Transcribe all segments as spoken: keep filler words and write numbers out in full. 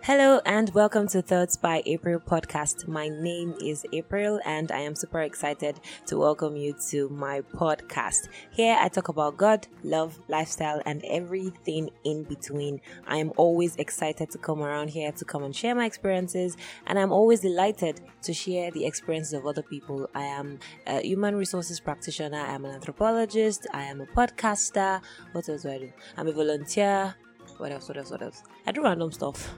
Hello and welcome to Thoughts by April podcast. My name is April and I am super excited to welcome you to my podcast. Here I talk about God, love, lifestyle and everything in between. I am always excited to come around here to come and share my experiences, and I'm always delighted to share the experiences of other people. I am a human resources practitioner, I am an anthropologist, I am a podcaster. What else do I do? I'm a volunteer. What else? What else? What else? I do random stuff.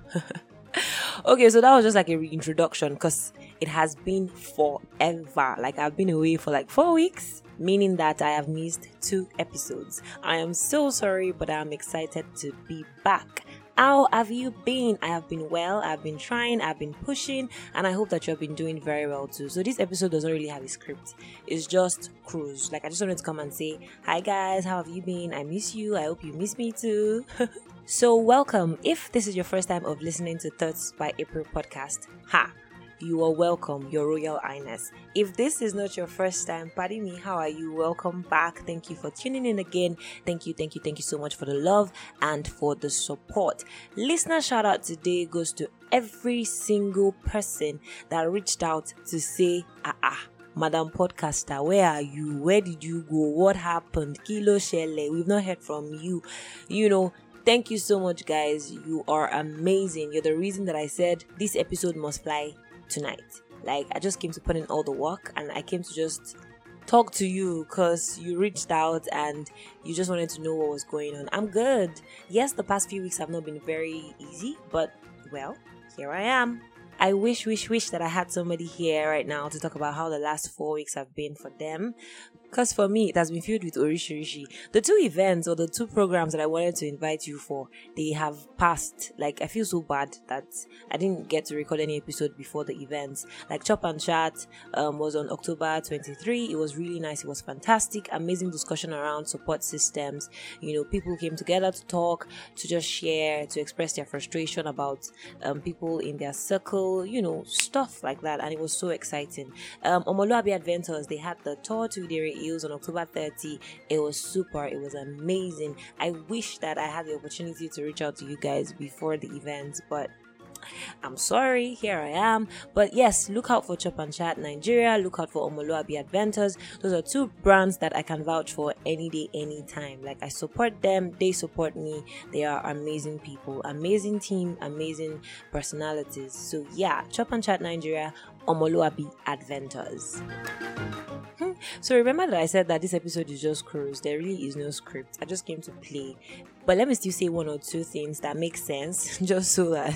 Okay, so that was just like a reintroduction because it has been forever. Like I've been away for like four weeks, meaning that I have missed two episodes. I am so sorry, but I'm excited to be back. How have you been? I have been well, I've been trying, I've been pushing, and I hope that you've been doing very well too. So this episode doesn't really have a script. It's just cruise. Like I just wanted to come and say, hi guys, how have you been? I miss you. I hope you miss me too. So welcome. If this is your first time of listening to Thoughts by April podcast, ha! You are welcome, Your Royal Highness. If this is not your first time, pardon me, how are you? Welcome back. Thank you for tuning in again. Thank you, thank you, thank you so much for the love and for the support. Listener shout out today goes to every single person that reached out to say, ah ah. Madam Podcaster, where are you? Where did you go? What happened? Kilo Shele, we've not heard from you. You know, thank you so much, guys. You are amazing. You're the reason that I said this episode must fly tonight. Like I just came to put in all the work and I came to just talk to you because you reached out and you just wanted to know what was going on. I'm good. Yes, the past few weeks have not been very easy, but well, here I am. I wish, wish, wish that I had somebody here right now to talk about how the last four weeks have been for them. Because for me, it has been filled with orishirishi. The two events or the two programs that I wanted to invite you for, they have passed. Like, I feel so bad that I didn't get to record any episode before the events. Like, Chop and Chat um, was on October twenty-third. It was really nice. It was fantastic. Amazing discussion around support systems. You know, people came together to talk, to just share, to express their frustration about um, people in their circle, you know, stuff like that. And it was so exciting. Um, Omoluabi Adventures, they had the tour to the Hills on October thirtieth. It was super. It was amazing. I wish that I had the opportunity to reach out to you guys before the event, but I'm sorry, here I am. But yes, look out for Chop and Chat Nigeria. Look out for Omoluabi Adventures. Those are two brands that I can vouch for any day, anytime. Like I support them, they support me. They are amazing people, amazing team, amazing personalities. So yeah, Chop and Chat Nigeria, Omoluabi Adventures. So remember that I said that this episode is just cruise. There really is no script. I just came to play. But let me still say one or two things that make sense, just so that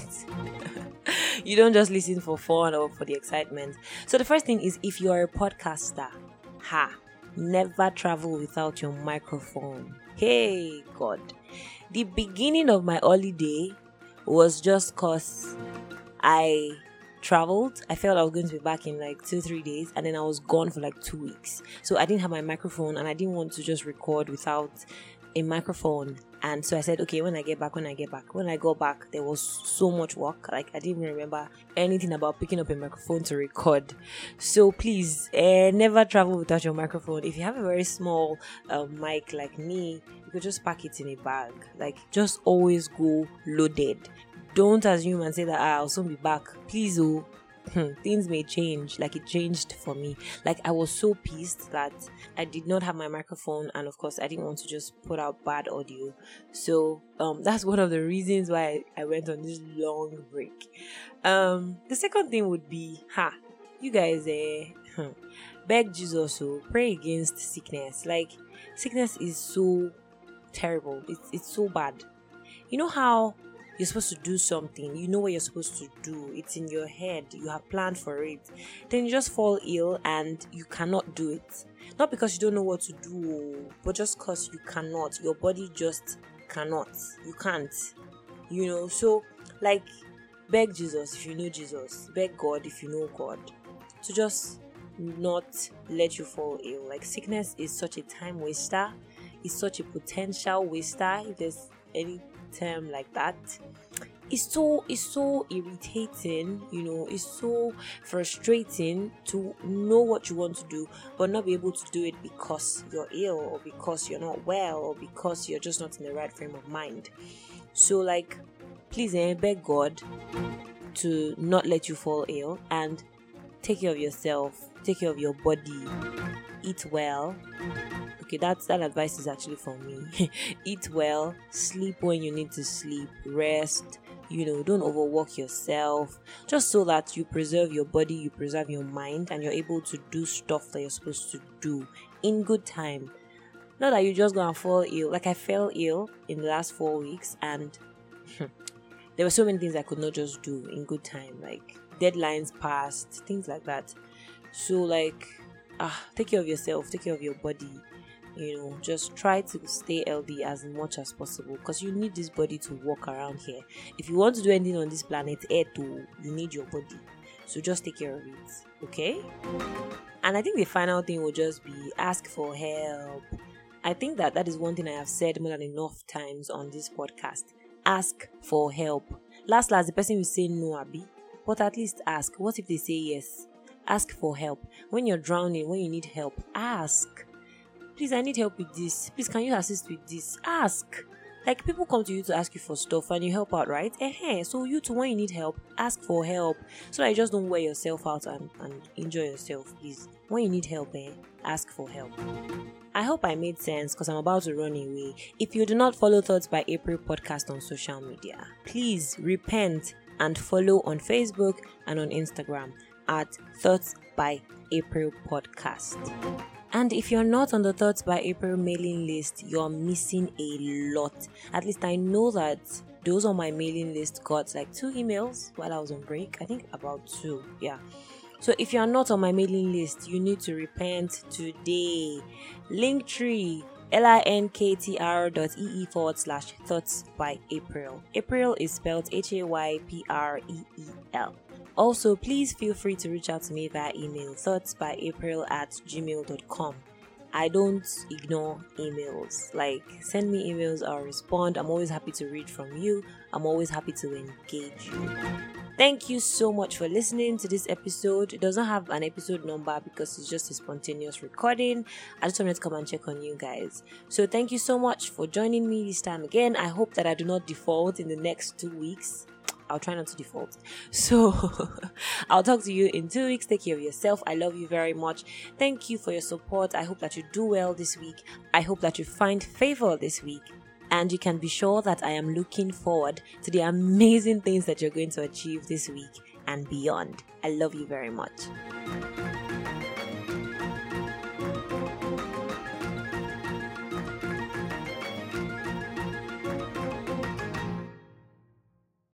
you don't just listen for fun or for the excitement. So the first thing is, if you are a podcaster, ha, never travel without your microphone. Hey, God. The beginning of my holiday was just cause I traveled. I felt I was going to be back in like two, three days, and then I was gone for like two weeks. So I didn't have my microphone, and I didn't want to just record without a microphone. And so I said, okay, when I get back, when I get back, when I go back, there was so much work. Like I didn't even remember anything about picking up a microphone to record. So please, eh, never travel without your microphone. If you have a very small uh, mic like me, you could just pack it in a bag. Like just always go loaded. Don't assume and say that ah, I'll soon be back. Please, oh, things may change. Like it changed for me. Like I was so pissed that I did not have my microphone, and of course I didn't want to just put out bad audio. So um, that's one of the reasons why I went on this long break. Um, the second thing would be, ha, you guys, eh, beg Jesus to pray against sickness. Like sickness is so terrible. It's it's so bad. You know how you're supposed to do something, you know what you're supposed to do, it's in your head, you have planned for it, then you just fall ill and you cannot do it. Not because you don't know what to do, but just because you cannot. Your body just cannot. You can't. You know, so like beg Jesus if you know Jesus, beg God if you know God, to just not let you fall ill. Like sickness is such a time waster, it's such a potential waster, if there's any term like that. It's so it's so irritating, you know, it's so frustrating to know what you want to do but not be able to do it because you're ill or because you're not well or because you're just not in the right frame of mind. So like please eh, beg God to not let you fall ill, and take care of yourself, take care of your body, eat well. Okay, that's that advice is actually for me. Eat well, sleep when you need to sleep, rest, you know, don't overwork yourself, just so that you preserve your body, you preserve your mind, and you're able to do stuff that you're supposed to do in good time. Not that you just go and fall ill. Like I fell ill in the last four weeks and there were so many things I could not just do in good time, like deadlines passed, things like that. So like, ah, take care of yourself, take care of your body. You know, just try to stay healthy as much as possible because you need this body to walk around here. If you want to do anything on this planet, air to you need your body. So just take care of it, okay? And I think the final thing will just be ask for help. I think that that is one thing I have said more than enough times on this podcast. Ask for help. Last, last, the person will say no, Abi, but at least ask. What if they say yes? Ask for help. When you're drowning, when you need help, ask. Please, I need help with this. Please, can you assist with this? Ask. Like, people come to you to ask you for stuff and you help out, right? Eh, so you too, when you need help, ask for help. So that you just don't wear yourself out and, and enjoy yourself, please. When you need help, eh, ask for help. I hope I made sense because I'm about to run away. If you do not follow Thoughts by April podcast on social media, please repent and follow on Facebook and on Instagram at Thoughts by April podcast. And if you're not on the Thoughts by April mailing list, you're missing a lot. At least I know that those on my mailing list got like two emails while I was on break. I think about two, yeah. So if you're not on my mailing list, you need to repent today. Linktree, linktr dot ee forward slash thoughts by April. April is spelled H A Y P R E E L. Also, please feel free to reach out to me via email, thoughtspyapril at gmail dot com. I don't ignore emails. Like, send me emails, I'll respond. I'm always happy to read from you. I'm always happy to engage you. Thank you so much for listening to this episode. It doesn't have an episode number because it's just a spontaneous recording. I just wanted to come and check on you guys. So thank you so much for joining me this time again. I hope that I do not default in the next two weeks. I'll try not to default. So I'll talk to you in two weeks. Take care of yourself. I love you very much. Thank you for your support. I hope that you do well this week. I hope that you find favor this week. And you can be sure that I am looking forward to the amazing things that you're going to achieve this week and beyond. I love you very much.